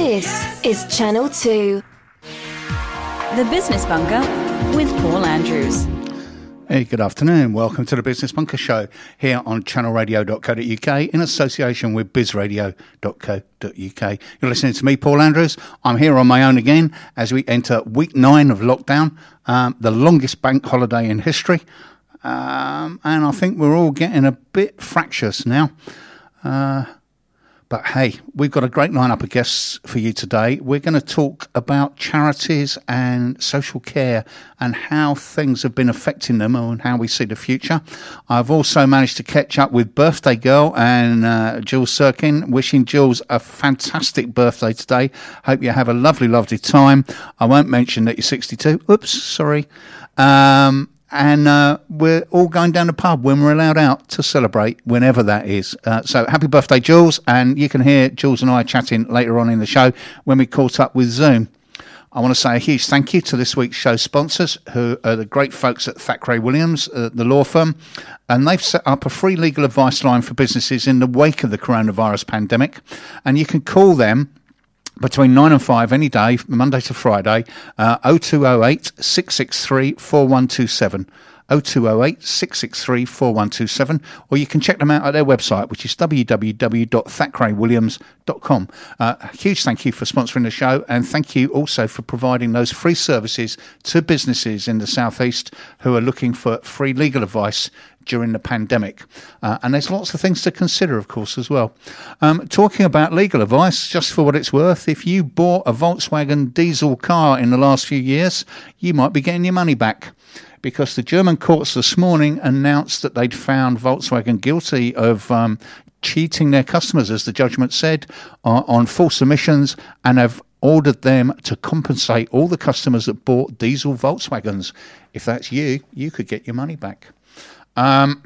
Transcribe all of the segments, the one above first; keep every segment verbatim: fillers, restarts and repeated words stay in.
This is Channel two. The Business Bunker with Paul Andrews. Hey, good afternoon. Welcome to the Business Bunker Show here on channel radio dot co dot uk in association with biz radio dot co dot uk. You're listening to me, Paul Andrews. I'm here on my own again as we enter week nine of lockdown, um, the longest bank holiday in history. Um, and I think we're all getting a bit fractious now. Uh, But hey, we've got a great lineup of guests for you today. We're going to talk about charities and social care and how things have been affecting them and how we see the future. I've also managed to catch up with birthday girl and uh, Jules Sirkin. Wishing Jules a fantastic birthday today. Hope you have a lovely, lovely time. I won't mention that you're sixty-two. Oops, sorry. Um... And uh, we're all going down the pub when we're allowed out to celebrate, whenever that is. Uh, so happy birthday, Jules. And you can hear Jules and I chatting later on in the show when we caught up with Zoom. I want to say a huge thank you to this week's show sponsors, who are the great folks at Thackeray Williams, uh, the law firm. And they've set up a free legal advice line for businesses in the wake of the coronavirus pandemic. And you can call them between nine and five any day, Monday to Friday, uh, oh two oh eight, six six three, four one two seven, oh two oh eight, six six three, four one two seven, or you can check them out at their website, which is w w w dot thackeray williams dot com. Uh, a huge thank you for sponsoring the show, and thank you also for providing those free services to businesses in the South East who are looking for free legal advice during the pandemic. Uh, and there's lots of things to consider, of course, as well. Um, talking about legal advice, just for what it's worth, if you bought a Volkswagen diesel car in the last few years, you might be getting your money back, because the German courts this morning announced that they'd found Volkswagen guilty of um, cheating their customers, as the judgment said, uh, on false emissions, and have ordered them to compensate all the customers that bought diesel Volkswagens. If that's you, you could get your money back. Um,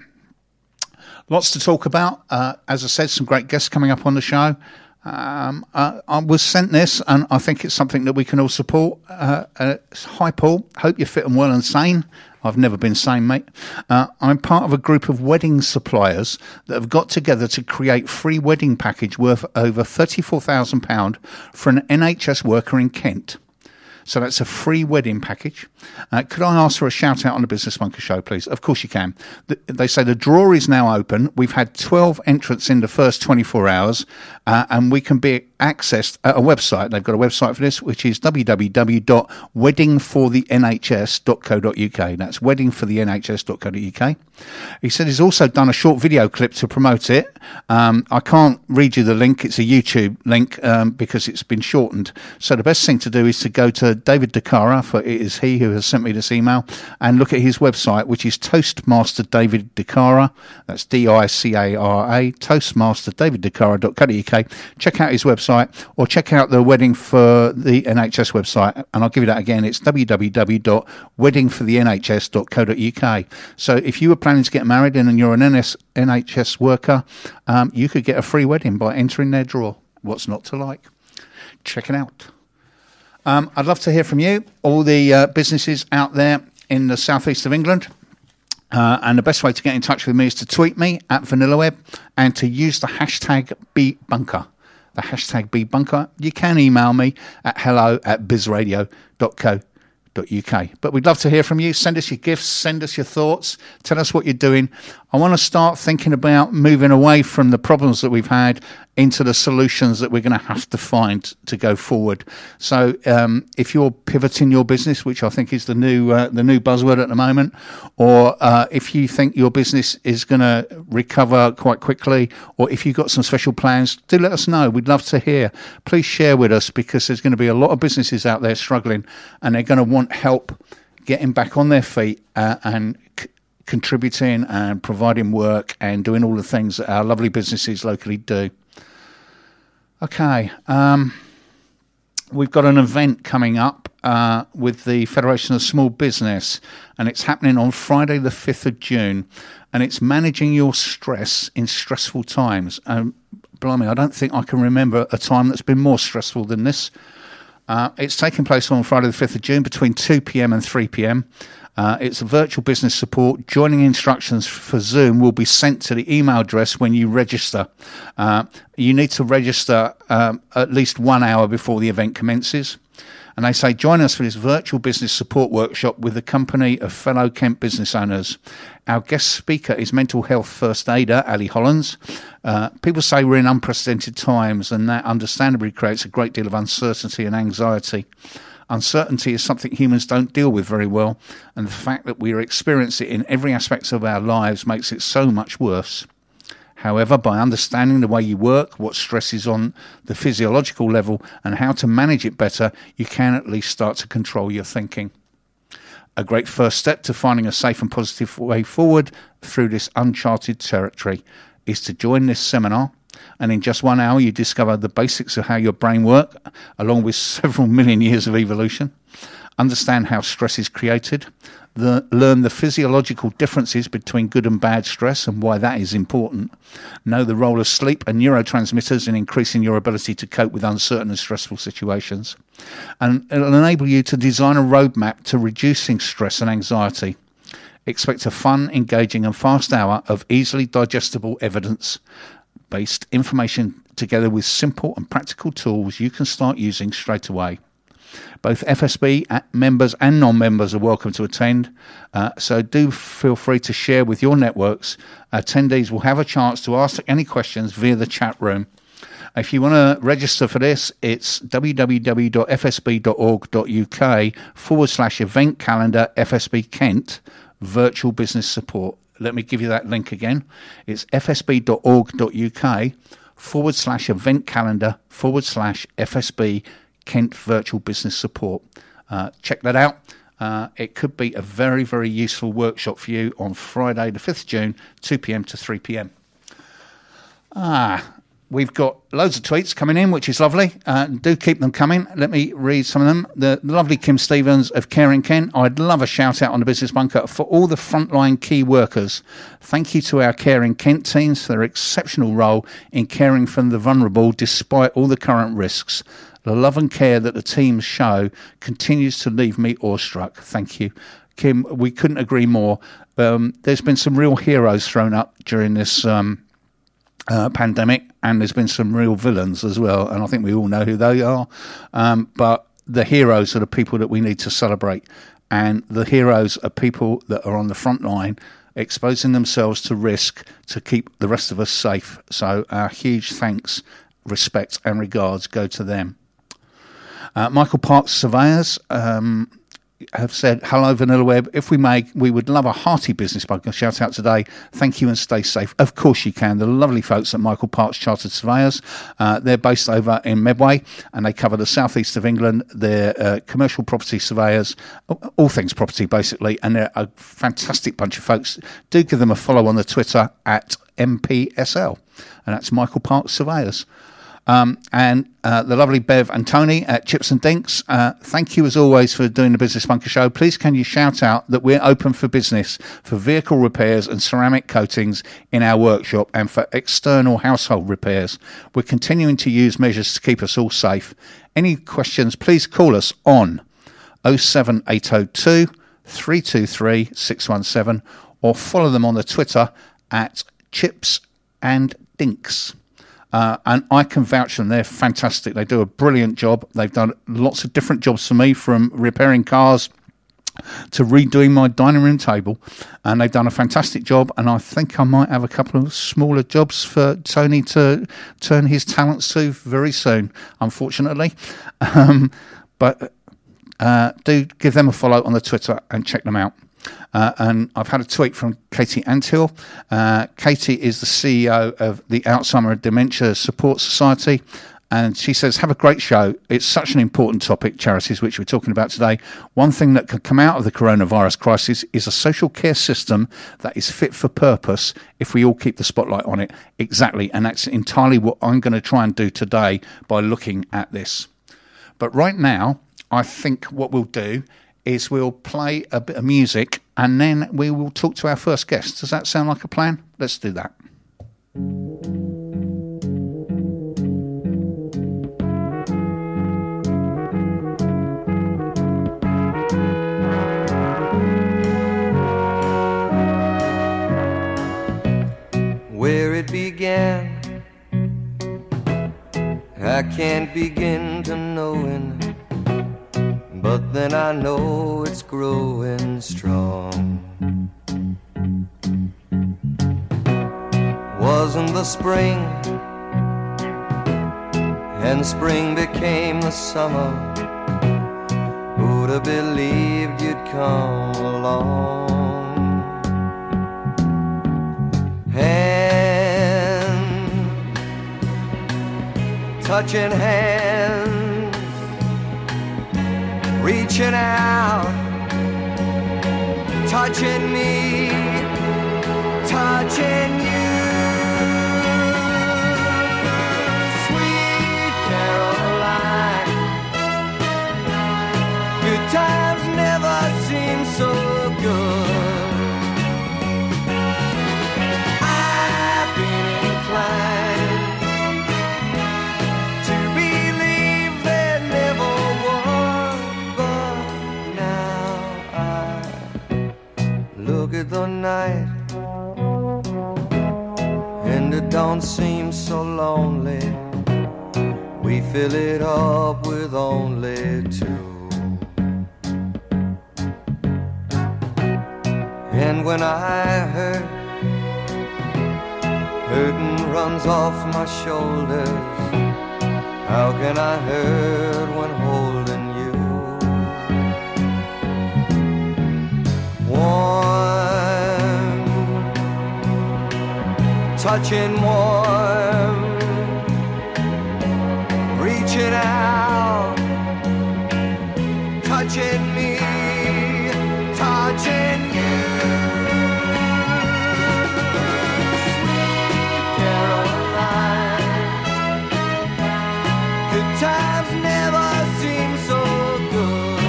lots to talk about. Uh, as I said, some great guests coming up on the show. Um, uh, I was sent this, and I think it's something that we can all support. Uh, uh, hi, Paul. Hope you're fit and well and sane. I've never been sane, mate. Uh, I'm part of a group of wedding suppliers that have got together to create free wedding package worth over thirty-four thousand pounds for an N H S worker in Kent. So that's a free wedding package. Uh, could I ask for a shout out on the Business Bunker Show, please? Of course you can. The, they say the draw is now open. We've had twelve entrants in the first twenty-four hours, uh, and we can be accessed at a website. They've got a website for this, which is w w w dot wedding for the n h s dot co dot u k. That's wedding for the n h s dot co dot u k. He said he's also done a short video clip to promote it. Um, I can't read you the link. It's a YouTube link um, because it's been shortened. So the best thing to do is to go to David DeCara, for it is he who has sent me this email, and look at his website, which is Toastmaster David DeCara. That's D I C A R A, toastmaster david decara dot co dot u k. Check out his website, or check out the Wedding for the N H S website, and I'll give you that again. It's w w w dot wedding for the n h s dot co dot u k. So if you were planning to get married and you're an N H S worker, um, you could get a free wedding by entering their draw. What's not to like? Check it out. Um, I'd love to hear from you, all the uh, businesses out there in the southeast of England. Uh, and the best way to get in touch with me is to tweet me at VanillaWeb and to use the hashtag BeatBunker. The hashtag BeatBunker. You can email me at hello at biz radio dot co dot u k. But we'd love to hear from you. Send us your gifts, send us your thoughts, tell us what you're doing. I want to start thinking about moving away from the problems that we've had into the solutions that we're going to have to find to go forward. So um, if you're pivoting your business, which I think is the new uh, the new buzzword at the moment, or uh, if you think your business is going to recover quite quickly, or if you've got some special plans, do let us know. We'd love to hear. Please share with us, because there's going to be a lot of businesses out there struggling, and they're going to want help getting back on their feet uh, and c- contributing and providing work and doing all the things that our lovely businesses locally do. Okay, um, we've got an event coming up uh, with the Federation of Small Business, and it's happening on Friday the fifth of June, and it's managing your stress in stressful times. Um, blimey, I don't think I can remember a time that's been more stressful than this. Uh, it's taking place on Friday the fifth of June between two p.m. and three p.m. Uh, it's a virtual business support. Joining instructions for Zoom will be sent to the email address when you register. Uh, you need to register um, at least one hour before the event commences. And they say, join us for this virtual business support workshop with a company of fellow Kent business owners. Our guest speaker is mental health first aider, Ali Hollands. Uh, people say we're in unprecedented times, and that understandably creates a great deal of uncertainty and anxiety. Uncertainty is something humans don't deal with very well, and the fact that we are experiencing it in every aspect of our lives makes it so much worse. However, by understanding the way you work, what stress is on the physiological level, and how to manage it better, you can at least start to control your thinking. A great first step to finding a safe and positive way forward through this uncharted territory is to join this seminar, and in just one hour you discover the basics of how your brain works, along with several million years of evolution. Understand how stress is created, the, learn the physiological differences between good and bad stress and why that is important, know the role of sleep and neurotransmitters in increasing your ability to cope with uncertain and stressful situations, and it will enable you to design a roadmap to reducing stress and anxiety. Expect a fun, engaging and fast hour of easily digestible evidence-based information together with simple and practical tools you can start using straight away. Both F S B members and non-members are welcome to attend, uh, so do feel free to share with your networks. Attendees will have a chance to ask any questions via the chat room. If you want to register for this, it's www.fsb.org.uk forward slash event calendar F S B Kent virtual business support. Let me give you that link again. It's fsb.org.uk forward slash event calendar forward slash FSB Kent Virtual Business Support. Uh, check that out. Uh, it could be a very, very useful workshop for you on Friday, the fifth of June, two p.m. to three p.m. Ah, we've got loads of tweets coming in, which is lovely. Uh, do keep them coming. Let me read some of them. The, the lovely Kim Stevens of Caring Kent. I'd love a shout out on the Business Bunker for all the frontline key workers. Thank you to our Caring Kent teams for their exceptional role in caring for the vulnerable despite all the current risks. The love and care that the teams show continues to leave me awestruck. Thank you. Kim, we couldn't agree more. Um, there's been some real heroes thrown up during this um, uh, pandemic, and there's been some real villains as well, and I think we all know who they are. Um, but the heroes are the people that we need to celebrate, and the heroes are people that are on the front line, exposing themselves to risk to keep the rest of us safe. So our huge thanks, respect and regards go to them. Uh, Michael Parks Surveyors um, have said, hello Vanilla Web, if we may, we would love a hearty Business Bunker shout out today. Thank you and stay safe. Of course you can. The lovely folks at Michael Parks Chartered Surveyors, uh, they're based over in Medway and they cover the southeast of England. They're uh, commercial property surveyors, all things property basically, and they're a fantastic bunch of folks. Do give them a follow on the Twitter at M P S L, and that's Michael Parks Surveyors. Um, and uh, the lovely Bev and Tony at Chips and Dinks, uh, thank you as always for doing the Business Bunker show. Please can you shout out that we're open for business for vehicle repairs and ceramic coatings in our workshop and for external household repairs. We're continuing to use measures to keep us all safe. Any questions, please call us on oh seven eight oh two, three two three, six one seven or follow them on the Twitter at Chips and Dinks. Uh, and I can vouch for them. They're fantastic. They do a brilliant job. They've done lots of different jobs for me, from repairing cars to redoing my dining room table. And they've done a fantastic job. And I think I might have a couple of smaller jobs for Tony to turn his talents to very soon, unfortunately. Um, but uh, do give them a follow on the Twitter and check them out. Uh, and I've had a tweet from Katie Antill. Uh, Katie is the C E O of the Alzheimer and Dementia Support Society, and she says, have a great show. It's such an important topic, charities, which we're talking about today. One thing that could come out of the coronavirus crisis is a social care system that is fit for purpose if we all keep the spotlight on it. Exactly, and that's entirely what I'm going to try and do today by looking at this. But right now, I think what we'll do is we'll play a bit of music and then we will talk to our first guest. Does that sound like a plan? Let's do that. can't begin to knowing, but then I know it's growing strong. Wasn't the spring, and spring became the summer. Who'd have believed you'd come along? Hand, touching hands, reaching out, touching me, touching you. Sweet Caroline, good times never seem so good. I've been inclined to believe there never was, but now I look at the night and it don't seem so lonely. We fill it up with only two. And when I hurt, hurting runs off my shoulders. How can I hurt when holding you? Warm, touching warm, reaching out, touching me, touching you. Times never seem so good.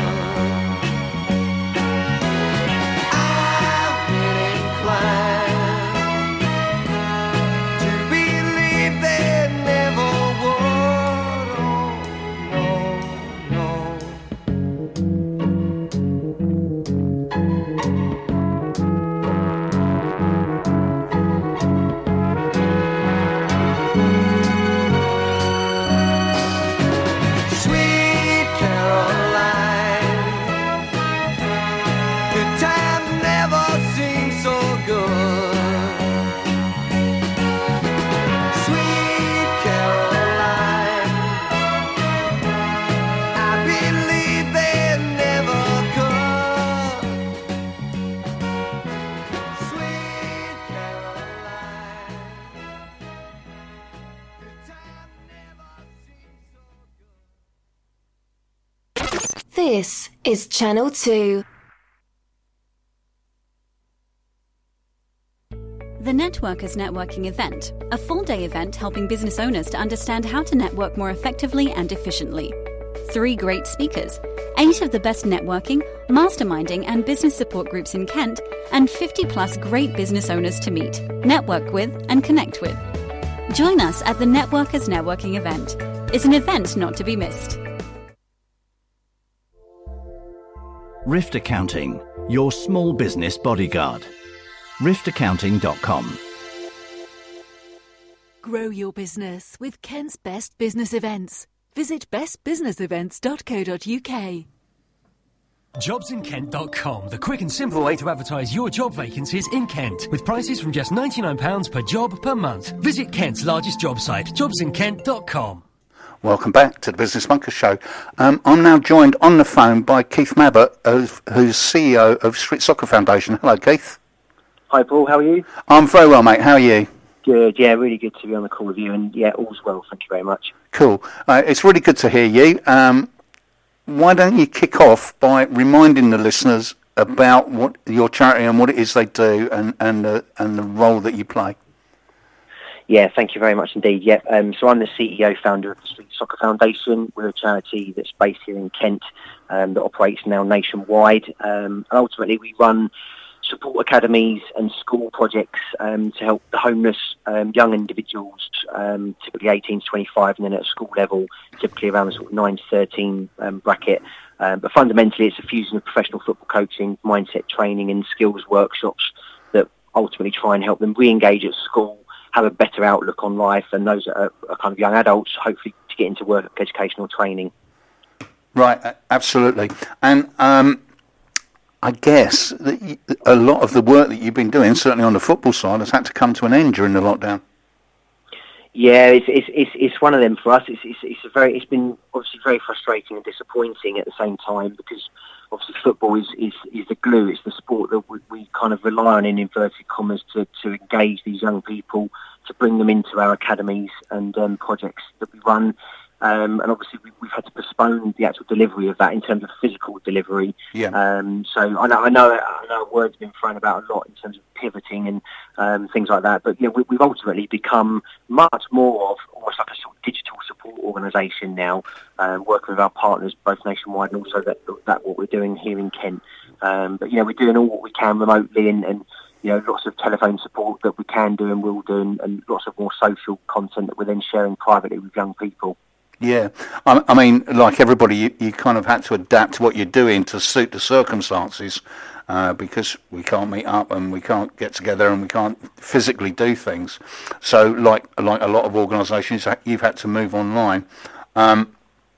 I've been inclined to believe there never was. Oh, no, This is Channel two. The Networkers Networking Event, a full-day event helping business owners to understand how to network more effectively and efficiently. Three great speakers, eight of the best networking, masterminding and business support groups in Kent, and fifty plus great business owners to meet, network with and connect with. Join us at the Networkers Networking Event. It's an event not to be missed. Rift Accounting, your small business bodyguard. rift accounting dot com. Grow your business with Kent's Best Business Events. Visit best business events dot co dot uk. jobs in kent dot com, the quick and simple way to advertise your job vacancies in Kent, with prices from just ninety-nine pounds per job per month. Visit Kent's largest job site, jobs in kent dot com. Welcome back to the Business Bunker Show. Um, I'm now joined on the phone by Keith Mabbott, of, who's C E O of Street Soccer Foundation. Hello, Keith. Hi, Paul. How are you? I'm very well, mate. How are you? Good. Yeah, really good to be on the call with you. And yeah, all's well. Thank you very much. Cool. Uh, it's really good to hear you. Um, why don't you kick off by reminding the listeners about what your charity and what it is they do, and and the and the role that you play? Yeah, thank you very much indeed. Yeah, um, so I'm the C E O founder of the Street Soccer Foundation. We're a charity that's based here in Kent um, that operates now nationwide. Um, and ultimately, we run support academies and school projects um, to help the homeless um, young individuals, um, typically eighteen to twenty-five, and then at a school level, typically around the sort of nine to thirteen um, bracket. Um, but fundamentally, it's a fusion of professional football coaching, mindset training, and skills workshops that ultimately try and help them re-engage at school, have a better outlook on life, and those that are, are kind of young adults hopefully to get into work educational training. Right, absolutely. And um, I guess that you, a lot of the work that you've been doing, certainly on the football side, has had to come to an end during the lockdown. Yeah, it's it's it's, it's one of them for us. It's, it's it's a very it's been obviously very frustrating and disappointing at the same time, because obviously football is, is, is the glue. It's the sport that we, we kind of rely on, in inverted commas, to, to engage these young people, to bring them into our academies and um, projects that we run. Um, and obviously we, we've had to postpone the actual delivery of that in terms of physical delivery. Yeah. Um, so I know, I know, I know a word's been thrown about a lot in terms of pivoting and um, things like that. But you know, we, we've ultimately become much more of almost like a sort of digital support organisation now, um, working with our partners both nationwide and also that that what we're doing here in Kent. Um, but you know, we're doing all what we can remotely, and, and you know, lots of telephone support that we can do and will do, and, and lots of more social content that we're then sharing privately with young people. Yeah, I, I mean, like everybody, you, you kind of had to adapt what you're doing to suit the circumstances, uh, because we can't meet up and we can't get together and we can't physically do things. So, like like a lot of organisations, you've had to move online, um,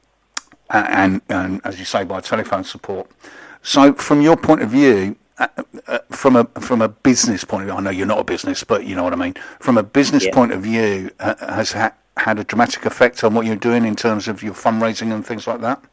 and, and as you say, by telephone support. So, from your point of view, uh, uh, from a from a business point of view, I know you're not a business, but you know what I mean. From a business Yeah. point of view, uh, has ha- had a dramatic effect on what you're doing in terms of your fundraising and things like that?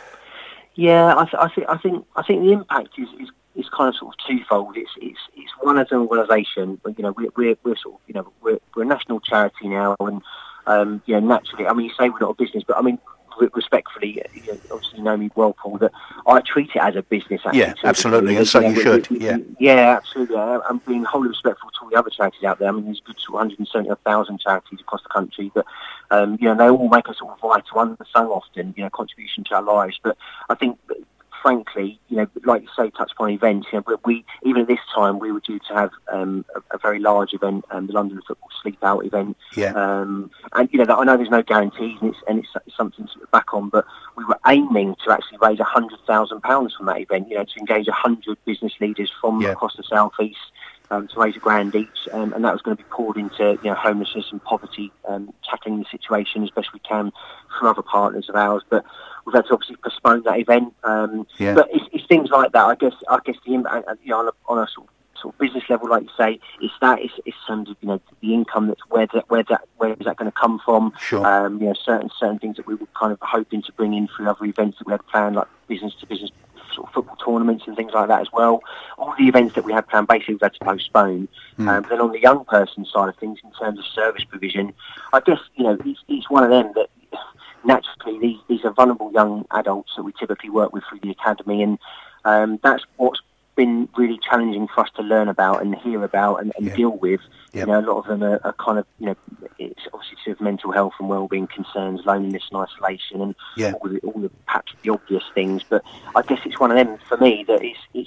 Yeah, I, th- I think I think I think the impact is, is, is kind of sort of twofold. It's it's it's one, as an organisation, you know, we're we're we're sort of you know we're we're a national charity now, and um, you know, naturally, I mean, you say we're not a business, but I mean, respectfully, you know, obviously you know me well, Paul, that I treat it as a business. Actually, Yeah, absolutely, and so you should. We, we, yeah, yeah, absolutely. I'm being wholly respectful to all the other charities out there. I mean, there's good one hundred seventy thousand charities across the country, but um, you know, they all make a sort of vital, unsung often, you know, contribution to our lives. But I think, frankly, you know, like you say, touch upon events. You know, we even at this time we were due to have um, a, a very large event, um, the London Football Sleep Out event. Yeah. Um, and you know, I know there's no guarantees, and it's and it's, it's something to look back on. But we were aiming to actually raise a hundred thousand pounds from that event. You know, to engage a hundred business leaders from Yeah. across the south east. Um, to raise a grand each, um, and that was going to be poured into, you know, homelessness and poverty, um, tackling the situation as best we can for other partners of ours. But we've had to obviously postpone that event. Um, Yeah. But it's, it's things like that. I guess. I guess the impact, you know, on a, on a sort of, sort of business level, like you say, it's that. It's, it's terms of, you know, the income that's where that where that where is that going to come from? Sure. Um, you know, certain certain things that we were kind of hoping to bring in through other events that we had planned, like business to business sort of football tournaments and things like that as well. All the events that we had planned, basically we've had to postpone. Mm. Um, then on the young person side of things, in terms of service provision, I guess, you know, it's, it's one of them that naturally these, these are vulnerable young adults that we typically work with through the academy, and um, that's what's been really challenging for us to learn about and hear about and, and Yeah. deal with. Yep. You know, a lot of them are, are kind of, you know, it's obviously to do with mental health and well-being concerns, loneliness and isolation, and Yeah. all, the, all the perhaps the obvious things. But I guess it's one of them for me that it's, it's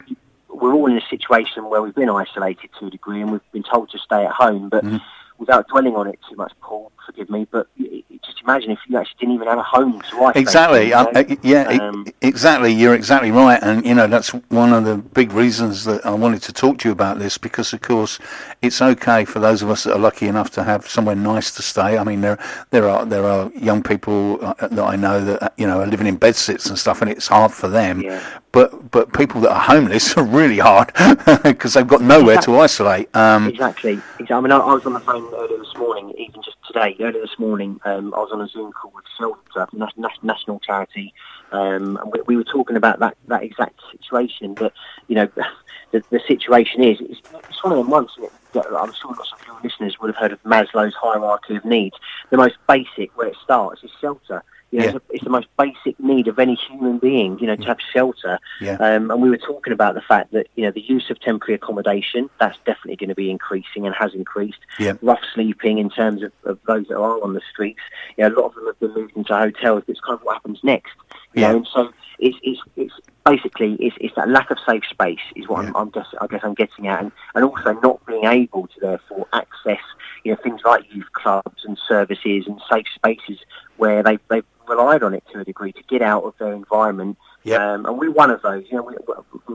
we're all in a situation where we've been isolated to a degree, and we've been told to stay at home. But Mhm. without dwelling on it too much, Paul, forgive me, but y- y- just imagine if you actually didn't even have a home to isolate. Exactly. You Um, know? uh, yeah. e- Um, exactly. You're exactly right, and you know that's one of the big reasons that I wanted to talk to you about this, because of course it's okay for those of us that are lucky enough to have somewhere nice to stay. I mean, there there are there are young people uh, that I know that uh, you know are living in bed sits and stuff, and it's hard for them. Yeah. But but people that are homeless are really hard because they've got nowhere to isolate. Um, Exactly. exactly. I mean, I, I was on the phone earlier this morning, even just today, earlier this morning, um, I was on a Zoom call with Shelter, a nas- nas- national charity, um, and we, we were talking about that, that exact situation, that, you know, the, the situation is, it's, it's one of them ones that I'm sure lots of your listeners would have heard of Maslow's hierarchy of needs. The most basic, where it starts, is shelter. You know, Yeah. it's, a, it's the most basic need of any human being, you know, to have shelter. Yeah. Um, and we were talking about the fact that, you know, the use of temporary accommodation, that's definitely going to be increasing and has increased. Yeah. Rough sleeping in terms of, of those that are on the streets. You know, a lot of them have been moved into hotels, but it's kind of what happens next. You Yeah. know, and so it's, it's, it's basically, it's, it's that lack of safe space is what Yeah. I'm, I'm just, I guess I'm getting at. And, and also not being able to, therefore, access, you know, things like youth clubs and services and safe spaces where they, they've relied on it to a degree to get out of their environment. Yep. Um, and we're one of those. You know, we, we're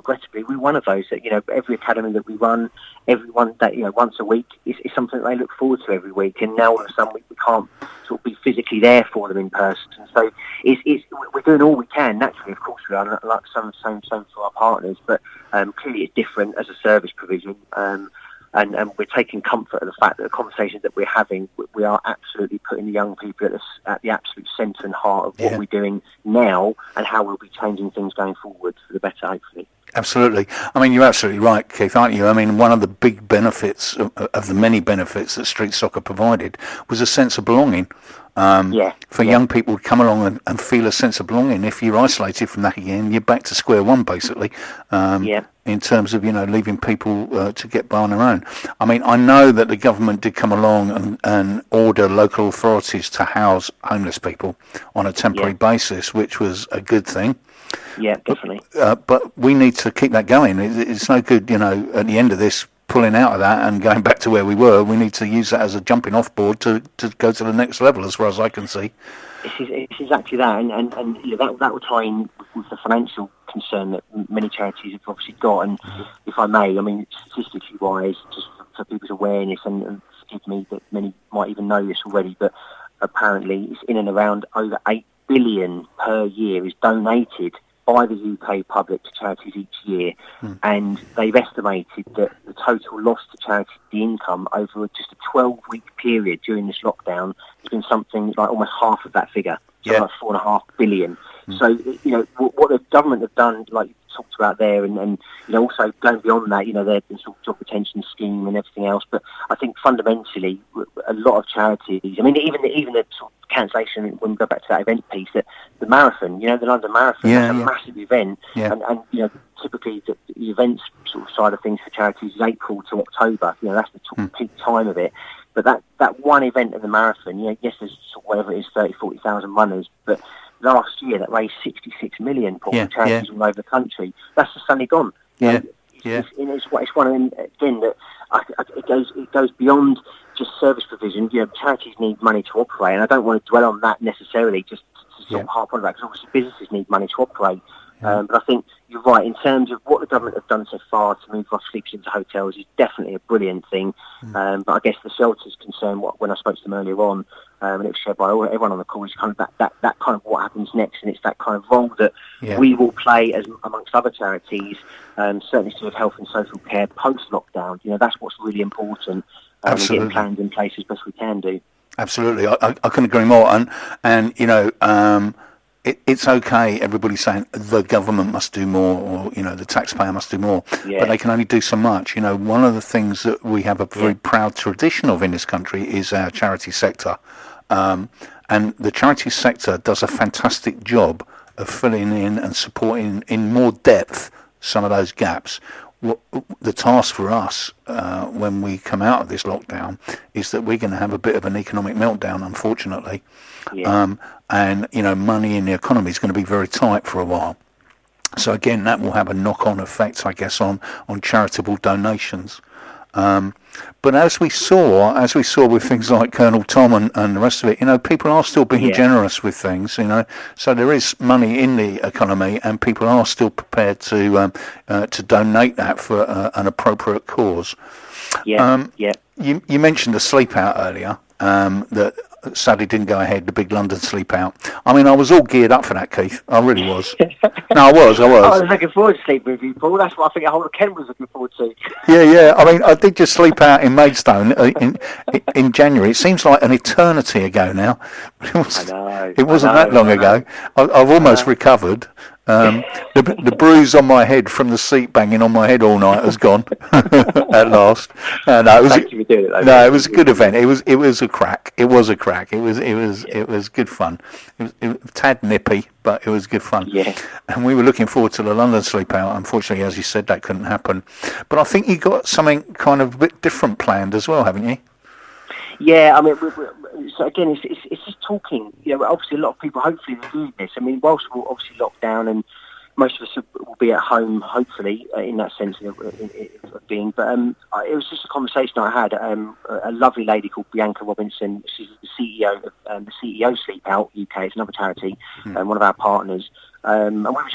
regrettably, we're one of those that, you know, every academy that we run, every one that, you know, once a week is, is something that they look forward to every week. And now all of a sudden we, we can't sort of be physically there for them in person. And so it's, it's, we're doing all we can, naturally, of course we are, like some, same, same for our partners, but um, clearly it's different as a service provision. Um, And, and we're taking comfort in the fact that the conversations that we're having, we are absolutely putting the young people at the, at the absolute centre and heart of what Yeah. we're doing now and how we'll be changing things going forward for the better, hopefully. Absolutely. I mean, you're absolutely right, Keith, aren't you? I mean, one of the big benefits, of, of the many benefits that street soccer provided, was a sense of belonging. Um, yeah, for yeah. young people to come along and, and feel a sense of belonging. If you're isolated from that again, you're back to square one, basically, um, yeah. in terms of, you know, leaving people uh, to get by on their own. I mean, I know that the government did come along and, and order local authorities to house homeless people on a temporary Yeah. basis, which was a good thing. Yeah, definitely. Uh, but we need to keep that going. It, it's no good, you know, at the end of this, pulling out of that and going back to where we were. We need to use that as a jumping off board to, to go to the next level, as far as I can see. It's, it's exactly that, and, and, and you know, that, that will tie in with the financial concern that many charities have obviously got. And if I may, I mean, statistically wise, just for, for people's awareness, and, and forgive me that many might even know this already, but apparently it's in and around over eight billion per year is donated by the U K public to charities each year, mm. and they've estimated that the total loss to charities, the income over just a twelve-week period during this lockdown, has been something like almost half of that figure, so yeah. like four and a half billion. Mm. So, you know, what the government have done, like you talked about there, and, and you know, also going beyond that, you know, their sort of job retention scheme and everything else. But I think fundamentally, a lot of charities, I mean, even even the sort of cancellation, when we go back to that event piece, that the marathon, you know, the London Marathon, yeah, that's a yeah. massive event, yeah. and, and you know, typically the, the events sort of side of things for charities is April to October. You know, that's the sort of mm. peak time of it. But that, that one event in the marathon, you know, yes, there's sort of whatever it is, thirty, forty thousand runners, but last year that raised sixty-six million for yeah, charities yeah. all over the country. That's just suddenly gone. You Yeah, know, it's, yeah. It's, it's, it's one of them, again, that I, I, it goes it goes beyond just service provision. You know, charities need money to operate, and I don't want to dwell on that necessarily, just to, to sort Yeah. of harp on that, because obviously businesses need money to operate. Um, but I think you're right, in terms of what the government have done so far to move off sleeps into hotels is definitely a brilliant thing. Mm. Um, but I guess the shelters concern, what, when I spoke to them earlier on, um, and it was shared by all, everyone on the call, is kind of that, that, that kind of what happens next, and it's that kind of role that yeah. we will play as amongst other charities, um, certainly sort of health and social care post-lockdown. You know, that's what's really important, um, and getting plans in place as best we can do. Absolutely, I, I, I couldn't agree more. And, and you know, um, It, it's okay, everybody's saying the government must do more, or, you know, the taxpayer must do more, yeah. but they can only do so much. You know, one of the things that we have a very yeah. proud tradition of in this country is our charity sector. Um, and the charity sector does a fantastic job of filling in and supporting in more depth some of those gaps. What, the task for us uh, when we come out of this lockdown is that we're going to have a bit of an economic meltdown, unfortunately. Yeah. Um, and, you know, money in the economy is going to be very tight for a while. So, again, that will have a knock-on effect, I guess, on, on charitable donations. Um, but as we saw, as we saw with things like Colonel Tom and, and the rest of it, you know, people are still being yeah. generous with things, you know. So there is money in the economy, and people are still prepared to um, uh, to donate that for uh, an appropriate cause. Yeah, um, yeah. You, you mentioned the sleep out earlier, um, that sadly didn't go ahead, the big London sleep out. I mean, I was all geared up for that, Keith. I really was. No, I was, I was. I was looking forward to sleep with you, Paul. That's what I think the whole of Kent was looking forward to. Yeah, yeah. I mean, I did just sleep out in Maidstone in, in, in January. It seems like an eternity ago now. It, was, I know, it wasn't I know, that long I ago. I, I've almost recovered. Um, the, the bruise on my head from the seat banging on my head all night has gone at last. Uh, no, it was, Thank you for doing it, though. no, it was a good event. It was, it was a crack. It was a crack. It was, it was, Yeah. it was good fun. It was, it was a tad nippy, but it was good fun. Yeah. And we were looking forward to the London sleep out. Unfortunately, as you said, that couldn't happen. But I think you got something kind of a bit different planned as well, haven't you? Yeah, I mean, we, we, so again, it's, it's, it's just talking. You know, obviously, a lot of people hopefully will do this. I mean, whilst we'll obviously lock down, and most of us will be at home, hopefully, uh, in that sense of, of being. But um, I, it was just a conversation I had. Um, a, a lovely lady called Bianca Robinson. She's the C E O of um, the C E O Sleep Out U K. It's another charity, mm. um, one of our partners. Um, and we were just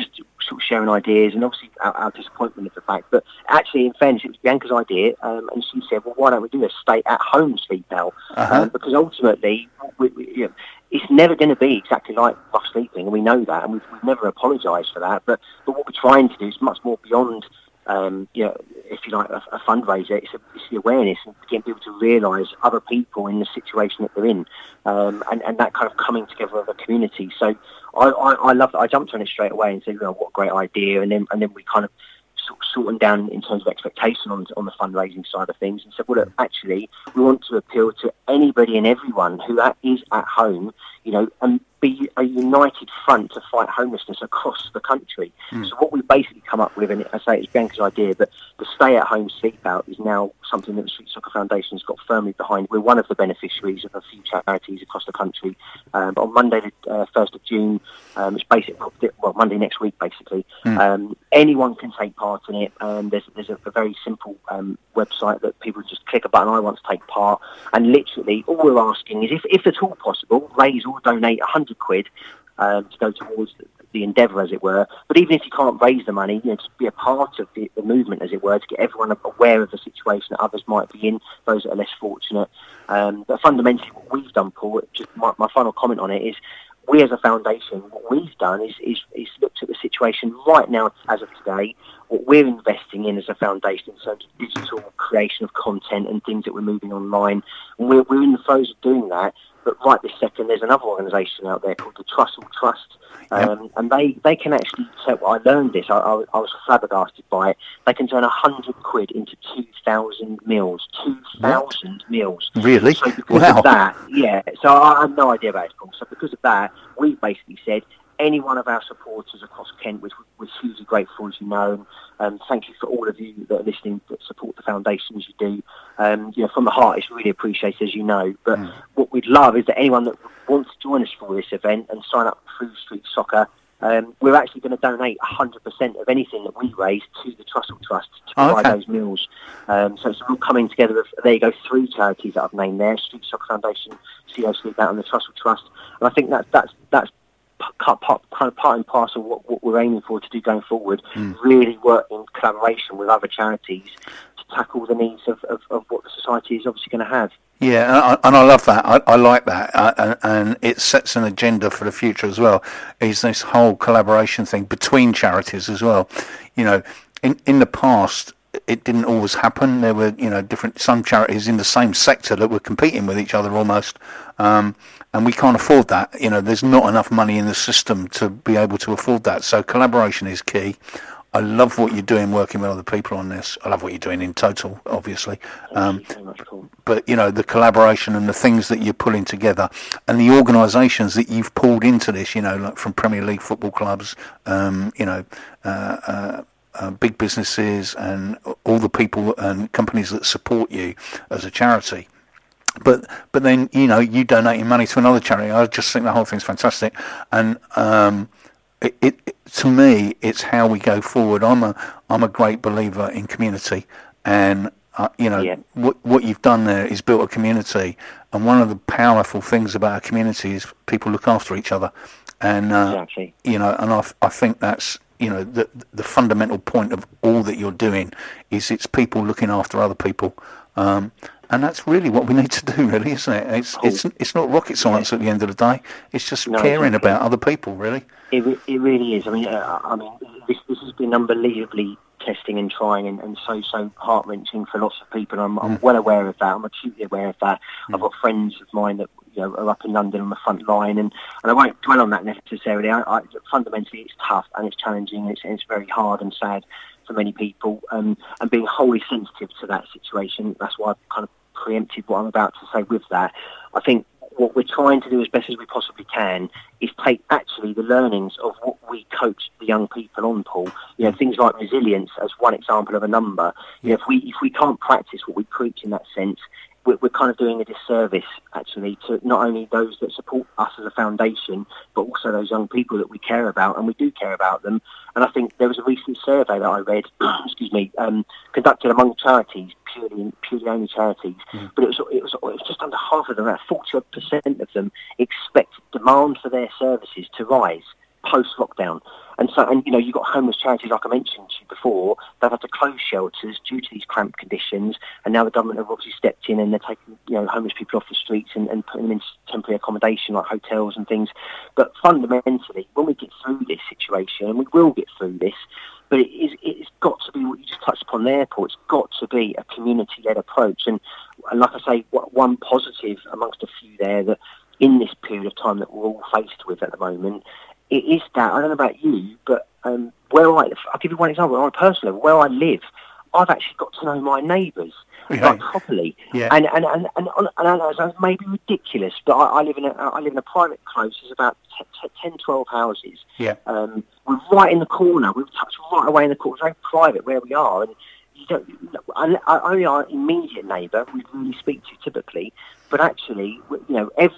sort of sharing ideas, and obviously our, our disappointment of the fact. But actually, in fairness, it was Bianca's idea, um, and she said, well, why don't we do a stay-at-home sleep out? Uh-huh. Um, because ultimately, we, we, you know, it's never going to be exactly like rough sleeping, and we know that, and we've, we've never apologised for that. But, but what we're trying to do is much more beyond, um, you know, if you like, a, a fundraiser. It's, a, it's the awareness and getting people to realise other people in the situation that they're in, um, and, and that kind of coming together of a community. So I, I, I love that. I jumped on it straight away and said, you know, what a great idea, and then and then we kind of sort of sorting down in terms of expectation on on the fundraising side of things, and said, well, look, actually, we want to appeal to anybody and everyone who is at home, you know, and be a united front to fight homelessness across the country. Mm. So what we basically come up with, and I say it's Bianca's idea, but the stay-at-home sleep-out is now something that the Street Soccer Foundation has got firmly behind. We're one of the beneficiaries of a few charities across the country. Um, on Monday, the uh, first of June, um, it's basically, well, Monday next week, basically, mm. um, anyone can take part in it. Um, there's there's a, a very simple um, website that people just click a button, I want to take part, and literally all we're asking is, if, if at all possible, raise or donate one hundred quid um, to go towards the, the endeavour, as it were. But even if you can't raise the money, you know, to be a part of the, the movement, as it were, to get everyone aware of the situation that others might be in, those that are less fortunate. Um, but fundamentally, what we've done, Paul, just my, my final comment on it is, we as a foundation, what we've done is, is, is looked at the situation right now, as of today, what we're investing in as a foundation in terms of digital creation of content and things that we're moving online. And we're, we're in the throes of doing that. But right this second, there's another organisation out there called the Trussell Trust, um, yep. and they, they can actually, so I learned this, I, I, I was flabbergasted by it, they can turn one hundred quid into two thousand meals, two thousand meals. Really? So because wow. of that, yeah, so I, I have no idea about it, Paul. So because of that, we basically said, any one of our supporters across Kent, which we're hugely grateful, as you know, and um, thank you for all of you that are listening, that support the foundation as you do. Um, you know, from the heart, it's really appreciated, as you know. But mm. what we'd love is that anyone that wants to join us for this event and sign up through Street Soccer, um, we're actually going to donate one hundred percent of anything that we raise to the Trussell Trust to provide okay. those meals. Um, so it's all coming together of, there you go, three charities that I've named there: Street Soccer Foundation, C O Sleep Out, and the Trussell Trust. And I think that's that's that's Part, part, kind of part and parcel of what, what we're aiming for to do going forward, mm. really work in collaboration with other charities to tackle the needs of, of, of what the society is obviously going to have. Yeah, and I, and I love that. I, I like that, uh, and, and it sets an agenda for the future as well. Is this whole collaboration thing between charities as well? You know, in in the past, it didn't always happen. There were, you know, different some charities in the same sector that were competing with each other almost, um, and we can't afford that. You know, there's not enough money in the system to be able to afford that. So collaboration is key. I love what you're doing working with other people on this. I love what you're doing in total, obviously. Um, you much, cool. But, you know, the collaboration and the things that you're pulling together and the organisations that you've pulled into this, you know, like from Premier League football clubs, um, you know, uh, uh, uh, big businesses and all the people and companies that support you as a charity. But but then, you know, you donating money to another charity. I just think the whole thing's fantastic. And um, it, it to me, it's how we go forward. I'm a I'm a great believer in community, and uh, you know yeah. what what you've done there is built a community. And one of the powerful things about a community is people look after each other, and uh, exactly. you know, and I I think that's, you know, the the fundamental point of all that you're doing is it's people looking after other people. Um, And that's really what we need to do, really, isn't it? It's cool. it's it's not rocket science yeah. at the end of the day. It's just no, caring exactly. about other people, really. It it really is. I mean, uh, I mean, this this has been unbelievably testing and trying, and, and so so heart wrenching for lots of people. I'm, I'm mm. well aware of that. I'm acutely aware of that. Mm. I've got friends of mine that, you know, are up in London on the front line, and, and I won't dwell on that necessarily. I, I, fundamentally, it's tough and it's challenging. And it's and it's very hard and sad for many people, um, and being wholly sensitive to that situation. That's why I've kind of preempted what I'm about to say with that. I think what we're trying to do as best as we possibly can is take actually the learnings of what we coach the young people on, Paul. You know, things like resilience as one example of a number. You know, if we if we can't practice what we preach in that sense, we're, we're kind of doing a disservice actually to not only those that support us as a foundation, but also those young people that we care about, and we do care about them. And I think there was a recent survey that I read, excuse me, um, conducted among charities, purely purely only charities, mm. but it was, it was it was just under half of them, about forty percent of them expect demand for their services to rise post-lockdown. And so, and you know, you've got homeless charities, like I mentioned to you before, they've had to close shelters due to these cramped conditions, and now the government have obviously stepped in and they're taking, you know, homeless people off the streets and, and putting them in temporary accommodation like hotels and things. But fundamentally, when we get through this situation, and we will get through this, but it is, it's got to be what you just touched upon there, Paul. It's got to be a community-led approach. And, and like I say, one positive amongst a few there that in this period of time that we're all faced with at the moment, it is that, I don't know about you, but um, where I, I'll give you one example, on a personal level, where I live, I've actually got to know my neighbours. Okay. Like properly, yeah. and and and and, and, and I know it may be ridiculous, but I, I live in a I live in a private close. There's about ten, twelve houses. Yeah, um, we're right in the corner. We're tucked right away in the corner. It's very private where we are, and you don't. Only our immediate neighbour we really speak to typically, but actually, you know, every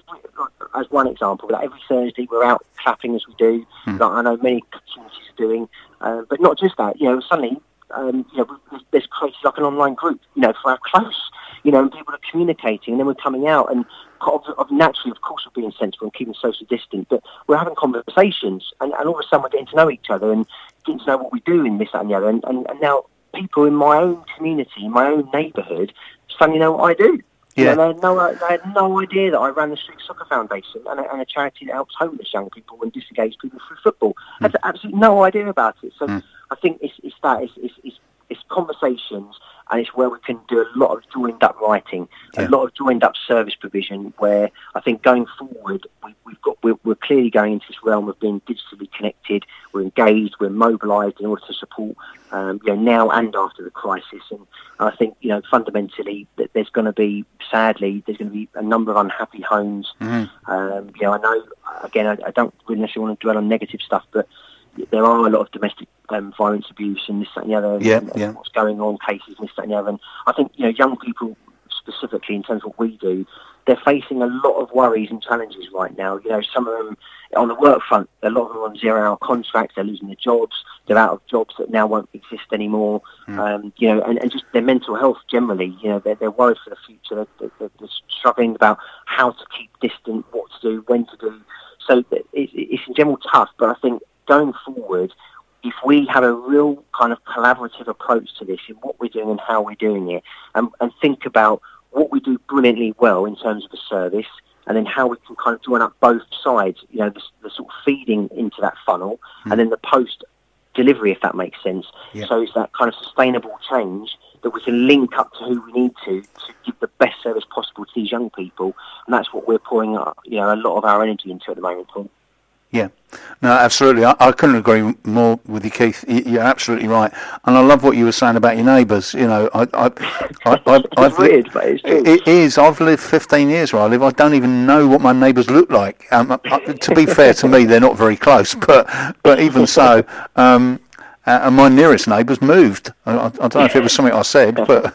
as one example, like every Thursday we're out clapping as we do. Hmm. Like I know many communities are doing, uh, but not just that. You know, suddenly. Um, you know, there's created like an online group, you know, for our close, you know, and people are communicating, and then we're coming out, and of, of naturally, of course, we're being sensible and keeping social distance, but we're having conversations, and, and all of a sudden we're getting to know each other and getting to know what we do in this, that, and the other, and, and, and now people in my own community, in my own neighbourhood, suddenly know what I do. Yeah. You know, they, had no, they had no idea that I ran the Street Soccer Foundation and a, and a charity that helps homeless young people and disengaged people through football. I had absolutely no idea about it. So Mm. I think it's, it's that, it's, it's, it's, it's conversations, and it's where we can do a lot of joined up writing, Yeah. a lot of joined up service provision, where I think going forward, we, we've got, we're, we're clearly going into this realm of being digitally connected, we're engaged, we're mobilised in order to support, um, you know, now and after the crisis. And I think, you know, fundamentally that there's going to be, sadly, there's going to be a number of unhappy homes. Mm-hmm. Um, you know, I know, again, I, I don't really necessarily want to dwell on negative stuff, but there are a lot of domestic um, violence, abuse, and this, that, and the other. Yeah, and, yeah. and what's going on, cases, and this, that, and the other. And I think, you know, young people specifically, in terms of what we do, they're facing a lot of worries and challenges right now. You know, some of them on the work front, a lot of them on zero-hour contracts. They're losing their jobs. They're out of jobs that now won't exist anymore. Mm. Um, you know, and, and just their mental health generally. You know, they're, they're worried for the future. They're, they're, they're struggling about how to keep distant, what to do, when to do. So it, it's in general tough, but I think going forward, if we have a real kind of collaborative approach to this in what we're doing and how we're doing it, and, and think about what we do brilliantly well in terms of the service, and then how we can kind of join up both sides, you know, the, the sort of feeding into that funnel, mm. and then the post-delivery, if that makes sense. Yeah. So it's that kind of sustainable change that we can link up to who we need to to give the best service possible to these young people, and that's what we're pouring, you know, a lot of our energy into at the moment, Paul. Yeah, no, absolutely. I, I couldn't agree more with you, Keith. You're absolutely right, and I love what you were saying about your neighbours. You know, I, I, I, I it's I've weird, li- but it's true. It is. I've lived fifteen years where I live. I don't even know what my neighbours look like. Um, I, to be fair to me, they're not very close, but but even so. Um, Uh, and my nearest neighbour's moved. I, I don't know if it was something I said, but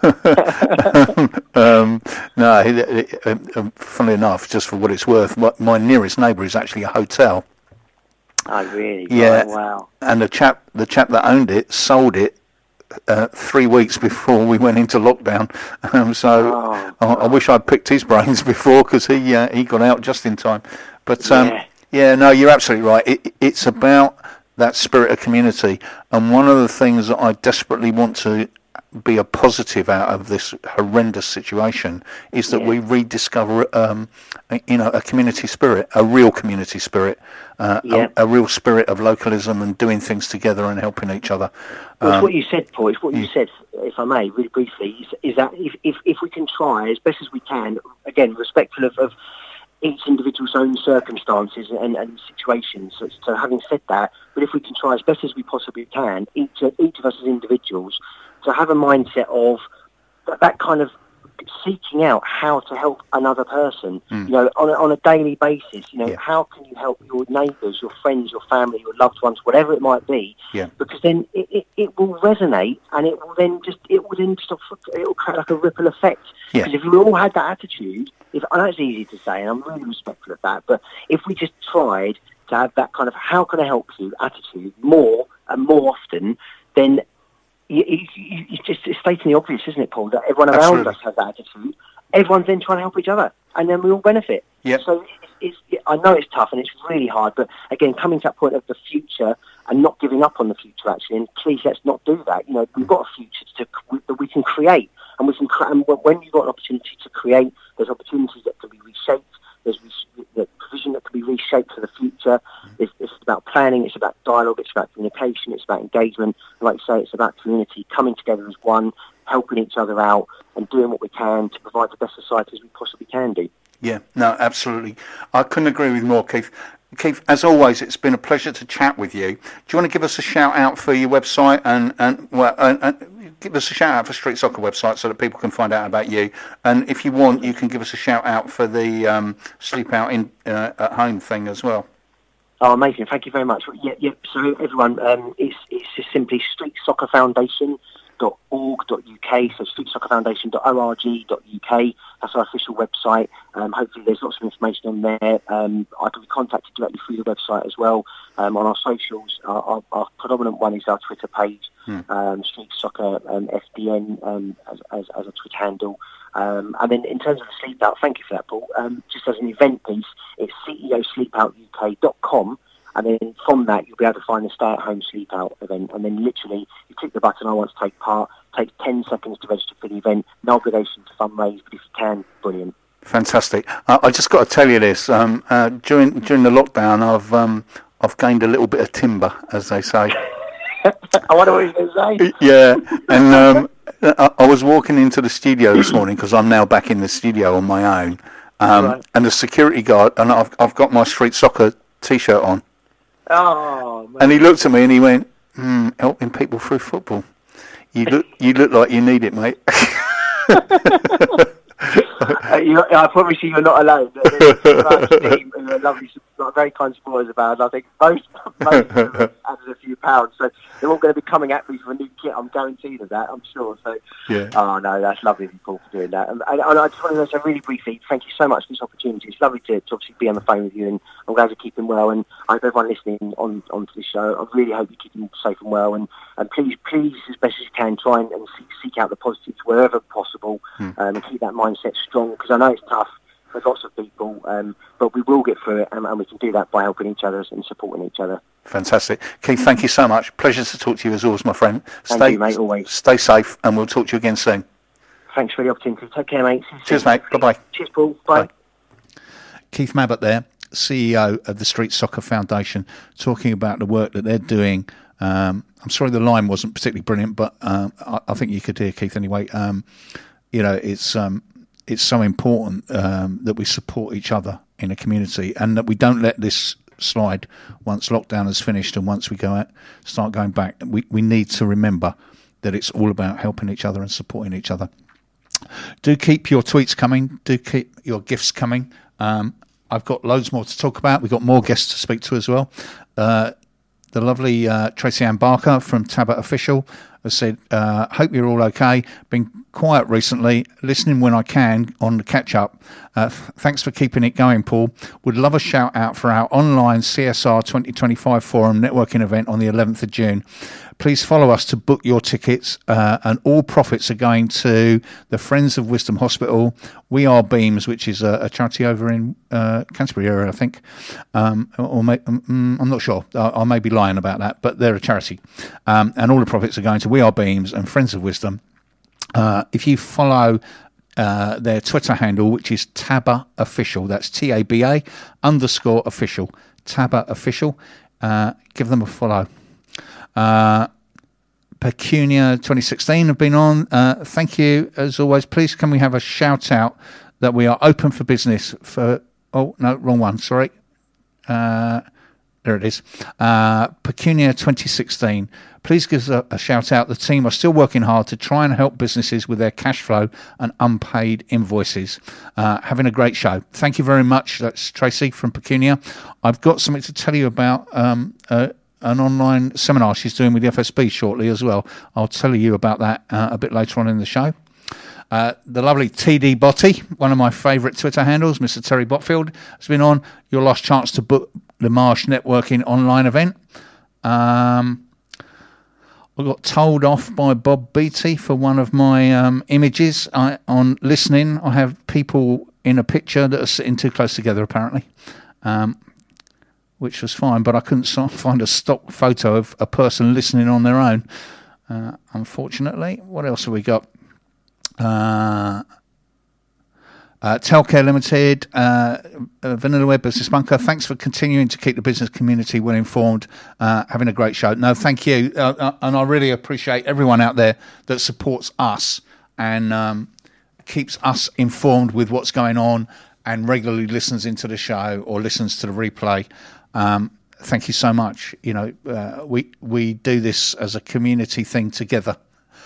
um, no. It, it, it, funnily enough, just for what it's worth, my, my nearest neighbour is actually a hotel. Oh, really? Yeah. Oh, wow. And the chap, the chap that owned it, sold it uh, three weeks before we went into lockdown. Um, so Oh, I, I wish I'd picked his brains before, because he uh, he got out just in time. But um, Yeah. yeah, no, you're absolutely right. It, it's about that spirit of community, and one of the things that I desperately want to be a positive out of this horrendous situation is that Yeah. we rediscover, um, a, you know, a community spirit, a real community spirit, uh, Yeah. a, a real spirit of localism and doing things together and helping each other. Well, it's Um, what you said, Paul. It's what you mm. said, if I may, really briefly, is, is that if, if, if we can try as best as we can, again, respectful of, of each individual's own circumstances and, and situations. So, so having said that, but if we can try as best as we possibly can, each, each of us as individuals, to have a mindset of that, that kind of seeking out how to help another person, Mm. you know, on a, on a daily basis. You know, Yeah. how can you help your neighbours, your friends, your family, your loved ones, whatever it might be? Yeah. Because then it, it, it will resonate, and it will then just it will then just it will create like a ripple effect. Yeah. Because if we all had that attitude, if I know it's easy to say, and I'm really respectful of that, but if we just tried to have that kind of how can I help you attitude more and more often, then you, you, you just it's stating the obvious, isn't it, Paul? That everyone around Absolutely. us has that attitude. Everyone's then trying to help each other, and then we all benefit. Yep. So it's, it's, I know it's tough and it's really hard, but again, coming to that point of the future and not giving up on the future, actually. And please, let's not do that. You know, we've got a future to, that we can create, and we can. And when you've got an opportunity to create, there's opportunities that can be reshaped. There's the provision that can be reshaped for the future. It's, it's about planning. It's about dialogue. It's about communication. It's about engagement. And like you say, it's about community coming together as one, helping each other out, and doing what we can to provide the best society as we possibly can do. Yeah, no, absolutely. I couldn't agree with you more, Keith. Keith, as always, it's been a pleasure to chat with you. Do you want to give us a shout out for your website and and well, and, and give us a shout out for Street Soccer website so that people can find out about you? And if you want, you can give us a shout out for the um, Sleep Out in uh, at Home thing as well. Oh, amazing! Thank you very much. Yeah, yeah. So everyone, um, it's it's just simply Street Soccer Foundation. dot org dot U K, so street soccer foundation dot org dot U K. That's our official website. Um, hopefully there's lots of information on there. Um, I can be contacted directly through the website as well. Um, on our socials, our, our, our predominant one is our Twitter page, hmm. um, Street Soccer um, F D N um, as, as, as a Twitter handle. Um, and then in terms of the Sleep Out, thank you for that, Paul. Um, just as an event piece, it's C E O sleep out U K dot com. And then from that, you'll be able to find the Stay at Home Sleep Out event. And then literally, you click the button, I want to take part. Take ten seconds to register for the event. No obligation to fundraise, but if you can, brilliant. Fantastic. Uh, I just got to tell you this. Um, uh, during during the lockdown, I've um, I've gained a little bit of timber, as they say. I wonder what you're going to say. Yeah, and um, I, I was walking into the studio this morning because I'm now back in the studio on my own. Um, right. And the security guard, and I've I've got my Street Soccer T-shirt on. Oh, man. And he looked at me and he went, hmm, helping people through football. You look, you look like you need it, mate. uh, you, I promise you, you're not alone. There's a large team who are lovely, very kind supporters about. I think most, most of them added a few pounds, so they're all going to be coming at me for a new kit. I'm guaranteed of that. I'm sure. So, yeah. Oh no, that's lovely of you, Paul, for doing that. And, and, and I just want to say really briefly, thank you so much for this opportunity. It's lovely to, to obviously be on the phone with you, and I'm glad you're keeping well. And I hope everyone listening on onto the show, I really hope you're keeping safe and well. And, and please, please, as best as you can, try and, and seek, seek out the positives wherever possible, hmm. um, and keep that mindset strong. Because I know it's tough for lots of people, um, but we will get through it, and, and we can do that by helping each other and supporting each other. Fantastic. Keith, thank you so much. Pleasure to talk to you as always, my friend. Thank stay, you, mate, always. Stay safe, and we'll talk to you again soon. Thanks for the opportunity. Take care, mate. Cheers, mate. Bye-bye. Cheers, Paul. Bye. Bye. Keith Mabbutt there, C E O of the Street Soccer Foundation, talking about the work that they're doing. Um, I'm sorry the line wasn't particularly brilliant, but um, I, I think you could hear Keith anyway. Um, you know, it's... Um, It's so important um, that we support each other in a community, and that we don't let this slide once lockdown is finished and once we go out, start going back. We we need to remember that it's all about helping each other and supporting each other. Do keep your tweets coming. Do keep your gifts coming. Um, I've got loads more to talk about. We've got more guests to speak to as well. Uh, the lovely uh, Tracy Ann Barker from Tabba Official has said, uh, hope you're all okay. Been quiet recently, listening when I can on the catch-up. Uh, th- thanks for keeping it going, Paul. Would love a shout-out for our online C S R twenty twenty-five forum networking event on the eleventh of June. Please follow us to book your tickets, uh, and all profits are going to the Friends of Wisdom Hospital, We Are Beams, which is a, a charity over in uh, Canterbury area, I think. Um, or may, um, I'm not sure. I, I may be lying about that, but they're a charity. Um, and all the profits are going to We Are Beams and Friends of Wisdom. Uh, if you follow uh, their Twitter handle, which is Tabba Official, that's T A B A underscore official, Tabba Official, uh, give them a follow. Uh, Pecunia twenty sixteen have been on. Uh, thank you, as always. Please, can we have a shout out that we are open for business for... Oh, no, wrong one, sorry. Uh, there it is. Uh, Pecunia twenty sixteen. Please give us a, a shout out. The team are still working hard to try and help businesses with their cash flow and unpaid invoices. Uh, having a great show. Thank you very much. That's Tracy from Pecunia. I've got something to tell you about um, uh, an online seminar she's doing with the F S B shortly as well. I'll tell you about that uh, a bit later on in the show. Uh, the lovely T D Botty, one of my favourite Twitter handles, Mister Terry Botfield, has been on. Your last chance to book the Marsh Networking online event. Um, I got told off by Bob Beatty for one of my um, images I, on listening. I have people in a picture that are sitting too close together, apparently. Um, which was fine, but I couldn't find a stock photo of a person listening on their own, uh, unfortunately. What else have we got? Uh, uh, Telcare Limited, uh, uh, Vanilla Web Business Bunker, thanks for continuing to keep the business community well informed, uh, having a great show. No, thank you, uh, uh, and I really appreciate everyone out there that supports us and um, keeps us informed with what's going on and regularly listens into the show or listens to the replay. Um, thank you so much. You know, uh, we we do this as a community thing together.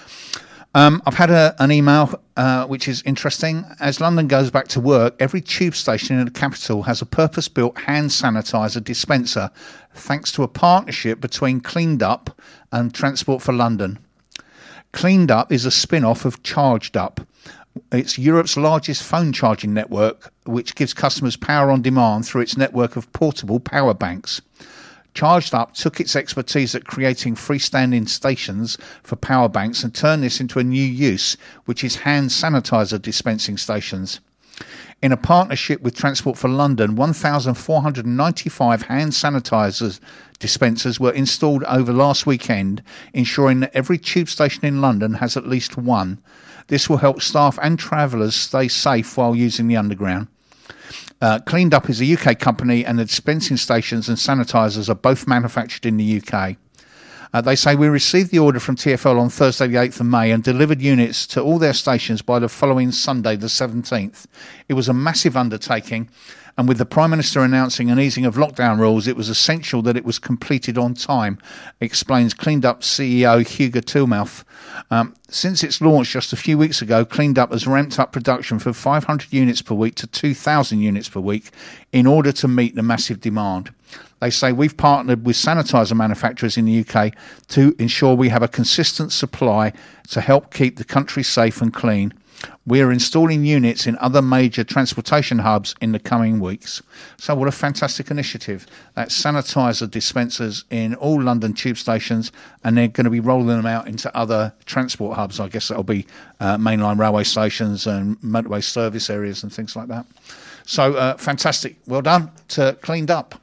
Um, I've had a, an email uh, which is interesting. As London goes back to work, every tube station in the capital has a purpose-built hand sanitizer dispenser, thanks to a partnership between Cleaned Up and Transport for London. Cleaned Up is a spin-off of Charged Up. It's Europe's largest phone charging network, which gives customers power on demand through its network of portable power banks. Charged Up took its expertise at creating freestanding stations for power banks and turned this into a new use, which is hand sanitizer dispensing stations. In a partnership with Transport for London, one thousand four hundred ninety-five hand sanitizer dispensers were installed over last weekend, ensuring that every tube station in London has at least one. This will help staff and travellers stay safe while using the Underground. Uh, Cleaned Up is a U K company, and the dispensing stations and sanitisers are both manufactured in the U K. Uh, they say, we received the order from T F L on Thursday the eighth of May and delivered units to all their stations by the following Sunday the seventeenth. It was a massive undertaking, and with the Prime Minister announcing an easing of lockdown rules, it was essential that it was completed on time, explains Cleaned Up C E O Hugo Tilmouth. Um, since its launch just a few weeks ago, Cleaned Up has ramped up production from five hundred units per week to two thousand units per week in order to meet the massive demand. They say, we've partnered with sanitizer manufacturers in the U K to ensure we have a consistent supply to help keep the country safe and clean. We are installing units in other major transportation hubs in the coming weeks. So what a fantastic initiative. That's sanitizer dispensers in all London tube stations, and they're going to be rolling them out into other transport hubs. I guess that'll be uh, mainline railway stations and motorway service areas and things like that. So uh, fantastic. Well done to Cleaned Up.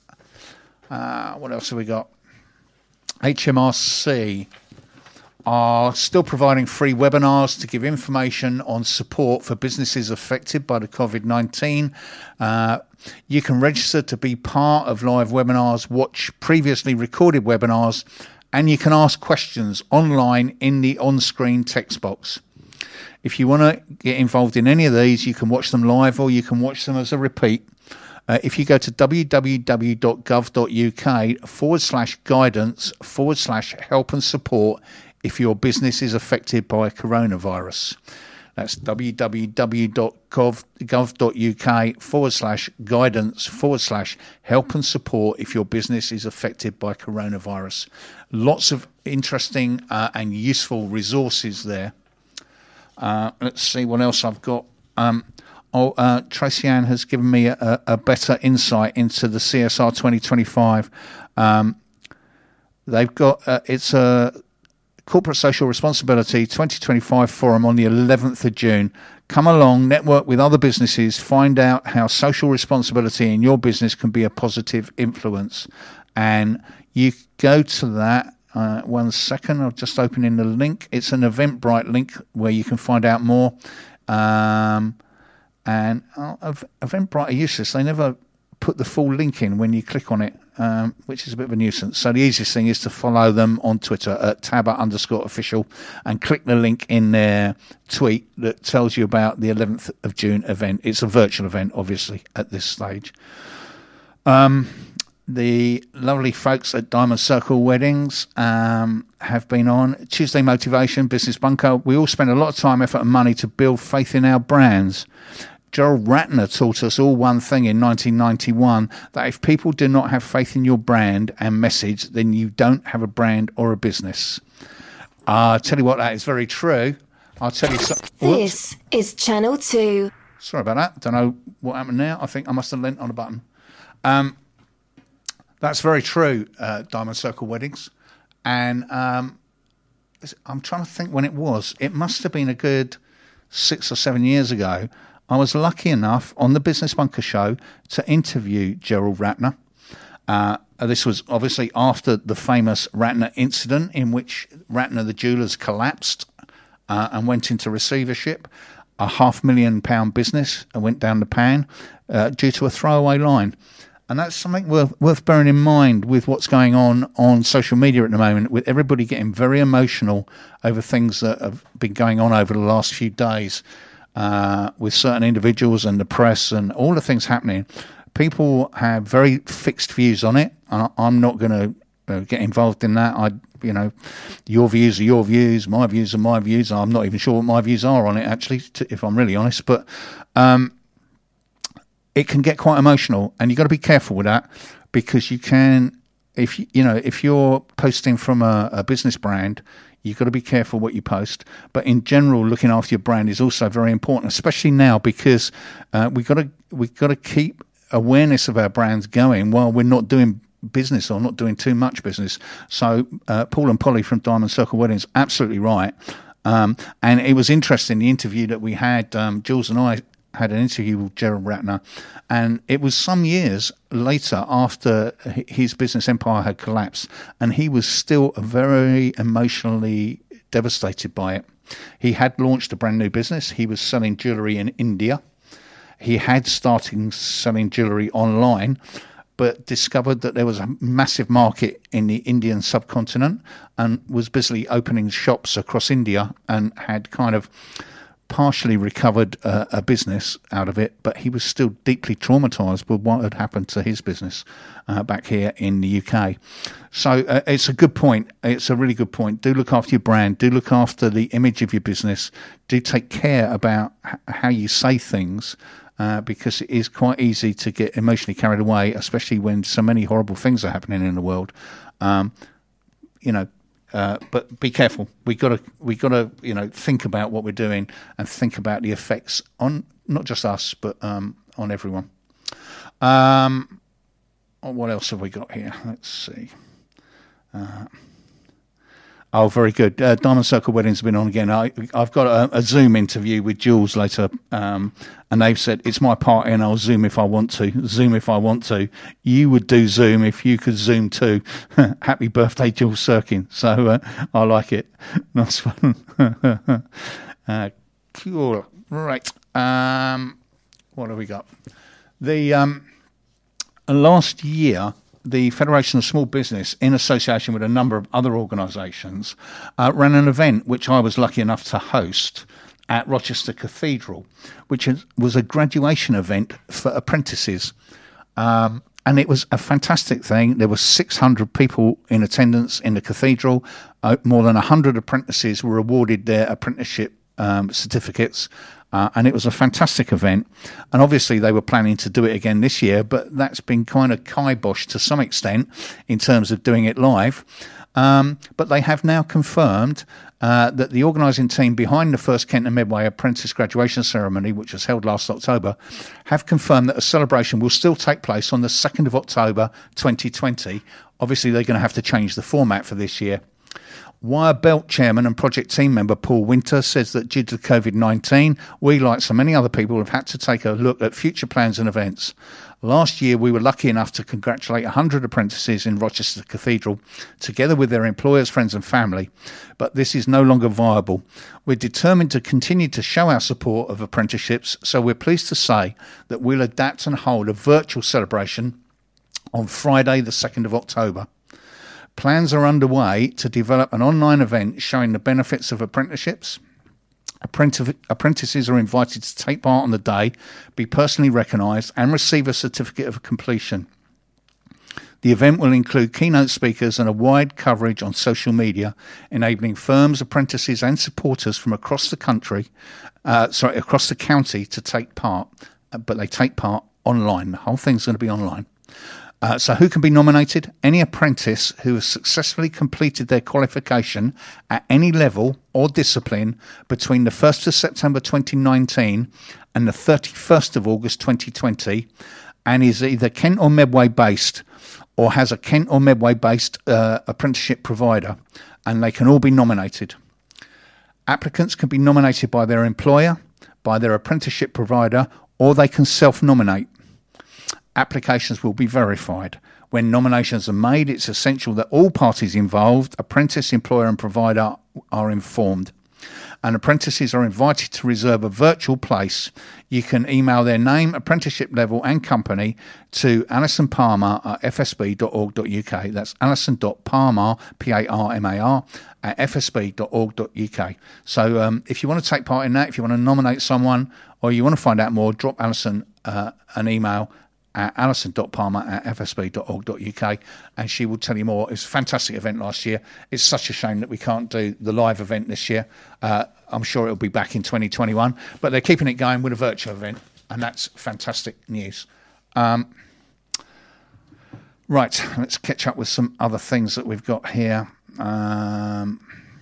Uh, what else have we got? H M R C are still providing free webinars to give information on support for businesses affected by the COVID nineteen. Uh, you can register to be part of live webinars, watch previously recorded webinars, and you can ask questions online in the on-screen text box. If you want to get involved in any of these, you can watch them live or you can watch them as a repeat. Uh, if you go to www.gov.uk forward slash guidance forward slash help and support if your business is affected by coronavirus. That's www.gov.uk forward slash guidance forward slash help and support if your business is affected by coronavirus. Lots of interesting uh, and useful resources there. Uh, let's see what else I've got. Um, Oh, uh, Tracy Ann has given me a, a better insight into the C S R twenty twenty-five. Um, they've got, uh, it's a Corporate Social Responsibility twenty twenty-five forum on the eleventh of June. Come along, network with other businesses, find out how social responsibility in your business can be a positive influence. And you go to that. Uh, one second, I'll just open in the link. It's an Eventbrite link where you can find out more. Um, And oh, Eventbrite are useless. They never put the full link in when you click on it, um, which is a bit of a nuisance. So the easiest thing is to follow them on Twitter at tabber underscore official and click the link in their tweet that tells you about the eleventh of June event. It's a virtual event, obviously, at this stage. Um, the lovely folks at Diamond Circle Weddings um, have been on. Tuesday Motivation, Business Bunker. We all spend a lot of time, effort and money to build faith in our brands. Gerald Ratner taught us all one thing in nineteen ninety-one, that if people do not have faith in your brand and message, then you don't have a brand or a business. Uh, I'll tell you what, that is very true. I'll tell you something. This is Channel two. Sorry about that. Don't know what happened now. I think I must have leant on a button. Um, that's very true, uh, Diamond Circle Weddings. And um, I'm trying to think when it was. It must have been a good six or seven years ago. I was lucky enough on the Business Bunker show to interview Gerald Ratner. Uh, this was obviously after the famous Ratner incident, in which Ratner the jewellers collapsed uh, and went into receivership. A half million pound business went down the pan uh, due to a throwaway line. And that's something worth, worth bearing in mind with what's going on on social media at the moment, with everybody getting very emotional over things that have been going on over the last few days uh, with certain individuals and the press and all the things happening. People have very fixed views on it. And I'm not going to uh, get involved in that. I, you know, your views are your views, my views are my views. I'm not even sure what my views are on it, actually, to, if I'm really honest. But um, it can get quite emotional, and you've got to be careful with that, because you can, if you, you know, if you're posting from a, a business brand, you've got to be careful what you post. But in general, looking after your brand is also very important, especially now, because uh, we've got to we've got to keep awareness of our brands going while we're not doing business or not doing too much business. So uh, Paul and Polly from Diamond Circle Weddings, absolutely right. Um, and it was interesting, the interview that we had, um, Jules and I had an interview with Gerald Ratner, and it was some years later after his business empire had collapsed, and he was still very emotionally devastated by it. He had launched a brand new business. He was selling jewellery in India. He had started selling jewellery online, but discovered that there was a massive market in the Indian subcontinent, and was busily opening shops across India, and had kind of partially recovered uh, a business out of it, but he was still deeply traumatised with what had happened to his business uh, back here in the U K. So uh, it's a good point. It's a really good point. Do look after your brand. Do look after the image of your business. Do take care about h- how you say things, uh, because it is quite easy to get emotionally carried away, especially when so many horrible things are happening in the world. Um, you know, Uh, but be careful. We got to, we got to, you know, think about what we're doing and think about the effects on not just us, but um, on everyone. Um, what else have we got here? Let's see. Uh, oh, very good. Uh, Diamond Circle Weddings have been on again. I, I've got a, a Zoom interview with Jules later, um, and they've said it's my party and I'll Zoom if I want to. Zoom if I want to. You would do Zoom if you could Zoom too. Happy birthday, Jules Sirkin. So uh, I like it. Nice one. uh, cool. Right. Um, what have we got? The um, last year, the Federation of Small Business, in association with a number of other organisations, uh, ran an event which I was lucky enough to host at Rochester Cathedral, which is, was a graduation event for apprentices. Um, and it was a fantastic thing. There were six hundred people in attendance in the cathedral. Uh, more than one hundred apprentices were awarded their apprenticeship um, certificates. Uh, and it was a fantastic event. And obviously they were planning to do it again this year, but that's been kind of kiboshed to some extent in terms of doing it live. Um, but they have now confirmed uh, that the organising team behind the first Kent and Medway Apprentice Graduation Ceremony, which was held last October, have confirmed that a celebration will still take place on the second of October twenty twenty. Obviously, they're going to have to change the format for this year. Wire Belt Chairman and Project Team Member Paul Winter says that due to COVID nineteen, we, like so many other people, have had to take a look at future plans and events. Last year, we were lucky enough to congratulate one hundred apprentices in Rochester Cathedral, together with their employers, friends and family. But this is no longer viable. We're determined to continue to show our support of apprenticeships, so we're pleased to say that we'll adapt and hold a virtual celebration on Friday, the second of October. Plans are underway to develop an online event showing the benefits of apprenticeships. Apprentices are invited to take part on the day, be personally recognised and receive a certificate of completion. The event will include keynote speakers and a wide coverage on social media, enabling firms, apprentices and supporters from across the country, uh, sorry, across the county to take part, but they take part online. The whole thing's going to be online. Uh, so who can be nominated? Any apprentice who has successfully completed their qualification at any level or discipline between the first of September twenty nineteen and the thirty-first of August twenty twenty, and is either Kent or Medway based, or has a Kent or Medway based uh, apprenticeship provider, and they can all be nominated. Applicants can be nominated by their employer, by their apprenticeship provider, or they can self-nominate. Applications will be verified. When nominations are made, it's essential that all parties involved, apprentice, employer and provider, are informed. And apprentices are invited to reserve a virtual place. You can email their name, apprenticeship level and company to Alison Palmer at f s b dot org dot u k. That's alison dot palmer, P A R M A R, at f s b dot org dot u k. So um, if you want to take part in that, if you want to nominate someone or you want to find out more, drop Alison uh, an email at alison dot palmer at f s b dot org dot u k, and she will tell you more. It was a fantastic event last year. It's such a shame that we can't do the live event this year. Uh, I'm sure it'll be back in twenty twenty-one, but they're keeping it going with a virtual event, and that's fantastic news. Um, right, let's catch up with some other things that we've got here. Um,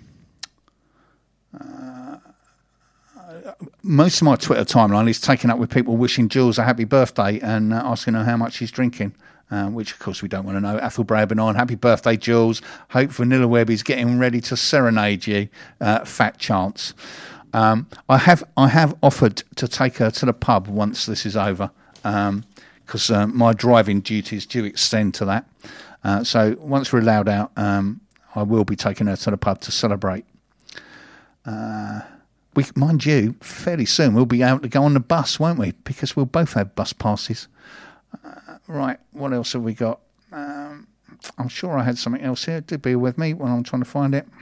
uh, Most of my Twitter timeline is taken up with people wishing Jules a happy birthday and uh, asking her how much she's drinking, uh, which, of course, we don't want to know. Athelbrad Benign, happy birthday, Jules. Hope Vanilla Web is getting ready to serenade you. Uh, fat chance. Um, I have I have offered to take her to the pub once this is over, because um, uh, my driving duties do extend to that. Uh, so once we're allowed out, um, I will be taking her to the pub to celebrate. Uh We, mind you, fairly soon we'll be able to go on the bus, won't we? Because we'll both have bus passes. Uh, right, what else have we got? Um, I'm sure I had something else here. Do bear with me while I'm trying to find it.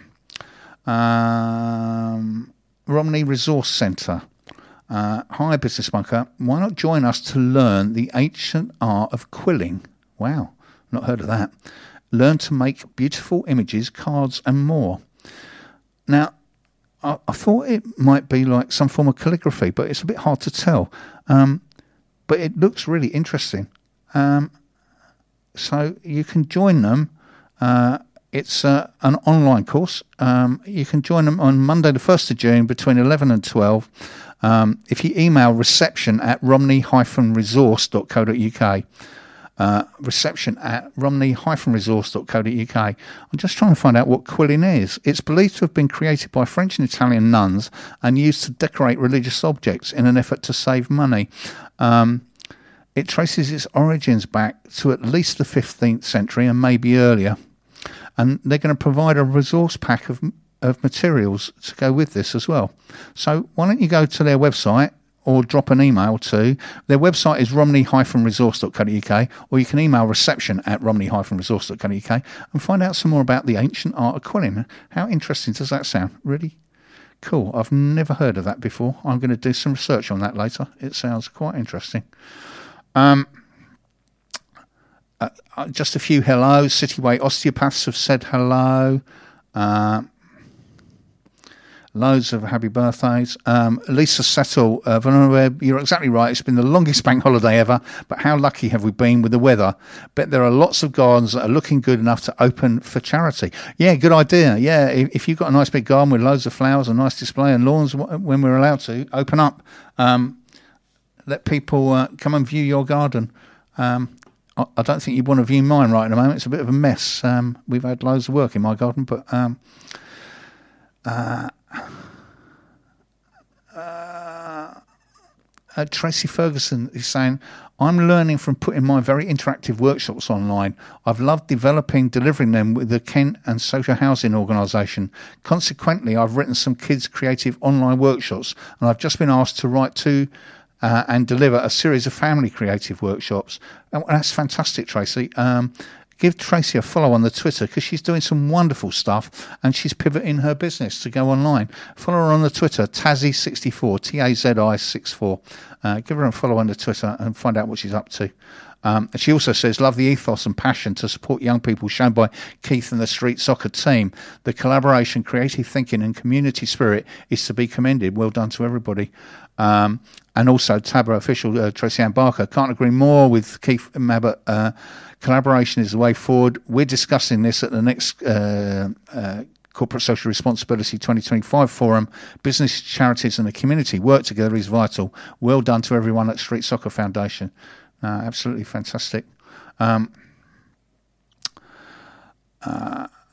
Um, Romney Resource Centre. Uh, Hi, Business Bunker. Why not join us to learn the ancient art of quilling? Wow, not heard of that. Learn to make beautiful images, cards and more. Now, I, I thought it might be like some form of calligraphy, but it's a bit hard to tell. Um, but it looks really interesting. Um, so you can join them. Uh, it's uh, an online course. Um, you can join them on Monday the first of June between eleven and twelve. Um, if you email reception at romney dash resource dot co dot u k. Uh, reception at romney dash resource dot co dot u k. I'm just trying to find out what quilling is. It's believed to have been created by French and Italian nuns and used to decorate religious objects in an effort to save money. Um, it traces its origins back to at least the fifteenth century and maybe earlier. And they're going to provide a resource pack of, of materials to go with this as well. So why don't you go to their website or drop an email to their website is romney dash resource dot co dot u k, or you can email reception at romney dash resource dot co dot u k and find out some more about the ancient art of quilling. How interesting does that sound? Really cool. I've never heard of that before. I'm going to do some research on that later. It sounds quite interesting. Um, uh, uh, just a few hellos. Cityway Osteopaths have said hello. Uh, Loads of happy birthdays. Um, Lisa Settle, uh, you're exactly right. It's been the longest bank holiday ever, but how lucky have we been with the weather? Bet there are lots of gardens that are looking good enough to open for charity. Yeah, good idea. Yeah, if, if you've got a nice big garden with loads of flowers, a nice display and lawns, when we're allowed to, open up. Um, let people uh, come and view your garden. Um, I, I don't think you want to view mine right at the moment. It's a bit of a mess. Um, we've had loads of work in my garden, but... Um, uh, Uh, uh, Tracy Ferguson is saying, I'm learning from putting my very interactive workshops online. I've loved developing, delivering them with the Kent and Social Housing Organisation. Consequently, I've written some kids' creative online workshops, and I've just been asked to write two uh, and deliver a series of family creative workshops. And that's fantastic, Tracy. Um, Give Tracy a follow on the Twitter because she's doing some wonderful stuff and she's pivoting her business to go online. Follow her on the Twitter, Tazzy sixty-four, T A Z I sixty-four. Uh, give her a follow on the Twitter and find out what she's up to. Um, and she also says, love the ethos and passion to support young people shown by Keith and the Street Soccer team. The collaboration, creative thinking and community spirit is to be commended. Well done to everybody. Um, and also Tabra official uh, Tracy Ann Barker. Can't agree more with Keith Mabbott. Uh, collaboration is the way forward. We're discussing this at the next uh, uh, Corporate Social Responsibility twenty twenty-five Forum. Business, charities and the community work together is vital. Well done to everyone at Street Soccer Foundation. Uh, absolutely fantastic. Um, uh,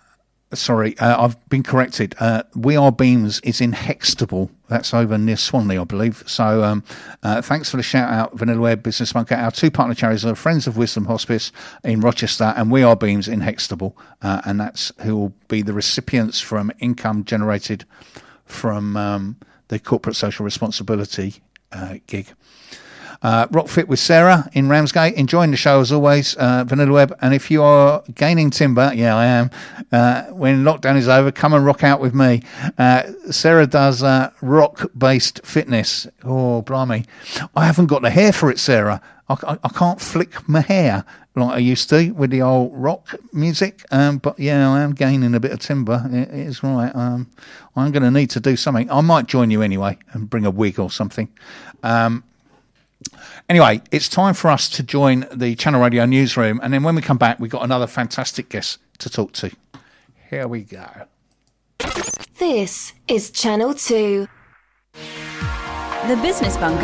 Sorry, uh, I've been corrected. Uh, We Are Beams is in Hextable. That's over near Swanley, I believe. So um, uh, thanks for the shout out, Vanilla Web, Business Bunker. Our two partner charities are Friends of Wisdom Hospice in Rochester and We Are Beams in Hextable. Uh, and that's who will be the recipients from income generated from um, the corporate social responsibility uh, gig. Uh, Rock Fit with Sarah in Ramsgate, enjoying the show as always, uh, Vanilla Web. And if you are gaining timber, yeah, I am, uh, when lockdown is over, come and rock out with me. Uh, Sarah does uh, rock-based fitness. Oh, blimey. I haven't got the hair for it, Sarah. I, I, I can't flick my hair like I used to with the old rock music. Um, but, yeah, I am gaining a bit of timber. It, it is right. Um, I'm going to need to do something. I might join you anyway and bring a wig or something. Um Anyway, it's time for us to join the Channel Radio newsroom, and then when we come back, we've got another fantastic guest to talk to. Here we go. This is Channel two. The Business Bunker